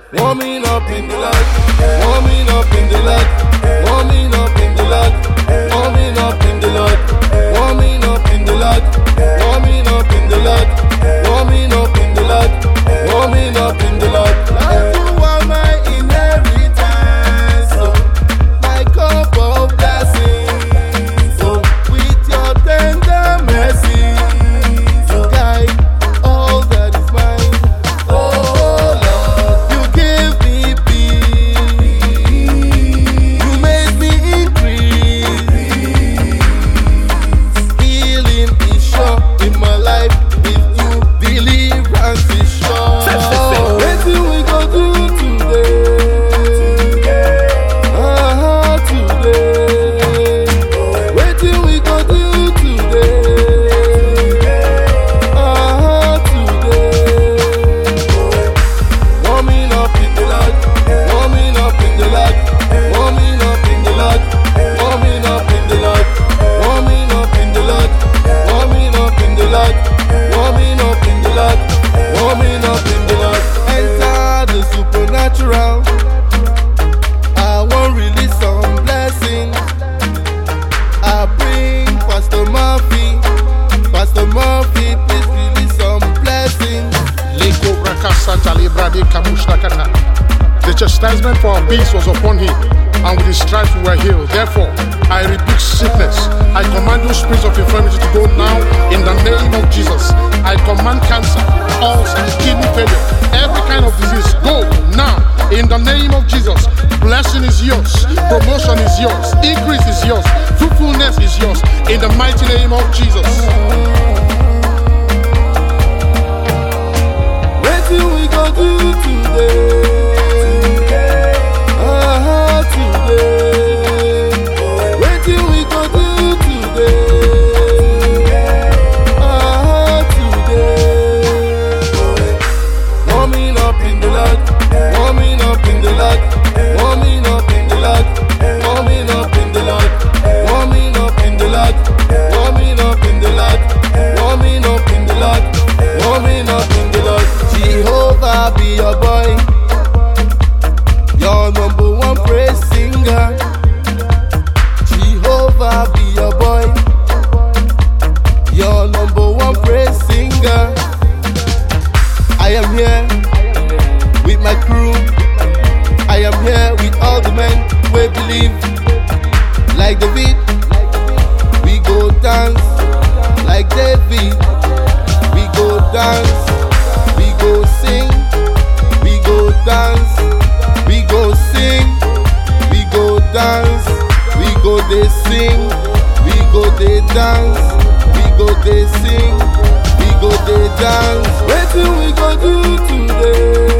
warming up in the light, warming up in the light, warming up in the light, warming up in the light, warming up in the light, warming up in the light, warming up in the light, warming up in the light. Lord, you are my inheritance, so my cup of blessings, so with your tender mercy, to guide all that is mine. Oh Lord, you gave me peace, you made me increase. Healing is sure in my life with you, deliverance is sure. Wetin we go do today? Today. Wetin we go do today? Today. Warming up in the light, warming up in the light, warming up in the light, warming up in the light, warming up in the light, warming up in the light, warming up in the light, warming up in the light. Enter the supernatural. I won't release some blessings. I bring Pastor Murphy. Pastor Murphy, please release some blessings. Leko Brakasa Talibrade Kamustakata. The chastisement for our peace was upon him, and with his stripes we were healed. Therefore, I rebuke sickness. I command those spirits of infirmity to go now in the name of Jesus. I command cancer, ulcer, kidney failure, every kind of disease, go now in the name of Jesus. Blessing is yours, promotion is yours, increase is yours, fruitfulness is yours in the mighty name of Jesus. Wetin we go do today? Today. Wetin we go do today? Today. Warming up in the light, warming up in the light, warming up in the light, warming up in the light, warming up in the light, warming up in the light, warming up in the light, warming up in the light. Jehovah be your boy, your number one praise singer. Jehovah be your boy, your number one praise singer. I am here with my crew. I am here with all the men we believe. Like David, we go dance. Like David, we go dance. We go sing. We go dance. We go sing. We go dance. We go they sing. We go they dance. We go they sing. We go they dance. Wetin we go do today?